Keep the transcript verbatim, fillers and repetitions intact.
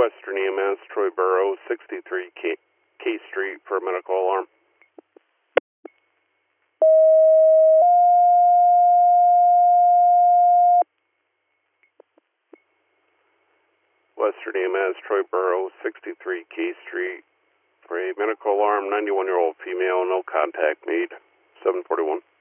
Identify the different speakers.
Speaker 1: Western E M S, Troy Borough, sixty-three K, K Street for a medical alarm. Western E M S, Troy Borough, sixty-three K Street for a medical alarm, ninety-one-year-old female, no contact made, seven forty-one.